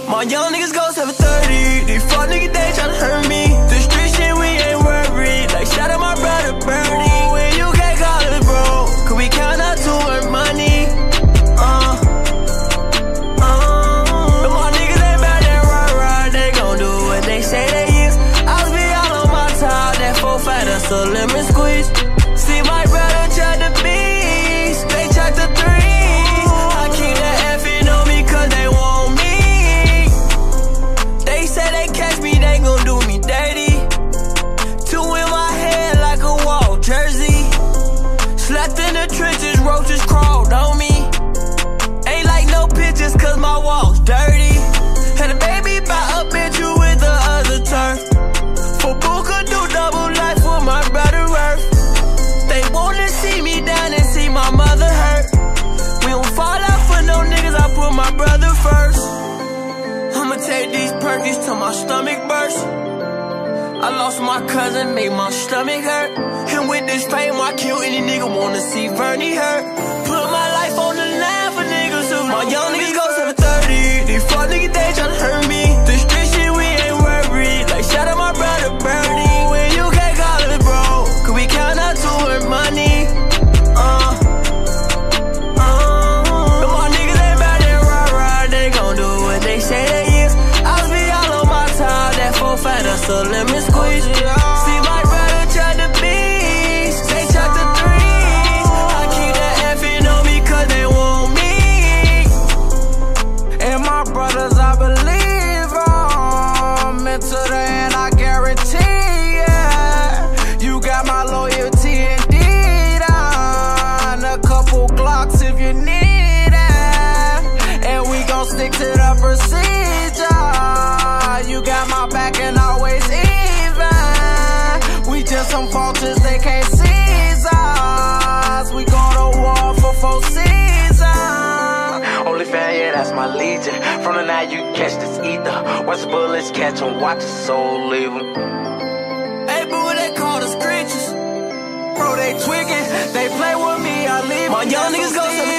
My young niggas go 730. These fuck niggas, they tryna hurt me. The street shit, we ain't worried. Like, shout out my brother Bernie. When you can't call it bro, cause we count out too much money. But my niggas ain't bad, they rah-rah. They gon' do what they say they is. I'll be all on my top. That 4-5, that's a lemon squeeze. See my brother try the beast. They check the 3. I keep that effing on me cause they want me. They say they catch me, they gon' do me dirty. 2 in my head like a wall jersey. Slept in the trenches, roaches crawled on me. Ain't like no pictures cause my wall's dirty. Had a baby by a bitch you with the other turf. For Booker do double life with my brother Earth. They wanna see me down and see my mother hurt. We don't fall out for no niggas, I put my brother first. I'ma take these Perkies till my stomach burst. I lost my cousin, made my stomach hurt. And with this fame, I kill any nigga wanna see Bernie hurt. Put my life on the line for niggas who my young niggas go 730. These fuck niggas, they tryna hurt me. The street shit, we ain't worried. Like, shout out my brother Bernie. When you can't call it bro, cause we count out too much money. But my niggas ain't bad, they rah-rah. They gon' do what they say they is. I'll be all on my top. That 4-5, that's a lemon squeeze. See my brother try the beast. They check the 3. I keep that effing on me cause they want me. And my brothers, I believe and to the end, I guarantee, yeah. You got my loyalty indeed. A couple Glocks if you need it. And we gon' stick to the procedure. You got my back and always even. We just some vultures, they can't seize us. We go to war for 4 seasons. Only fan, yeah, that's my legion. From the night you catch this ether. Watch the bullets catch 'em, watch the soul leave 'em. Hey, boo, they call the screeches. Bro, they twiggin', they play with me, I leave 'em. My young niggas go 730.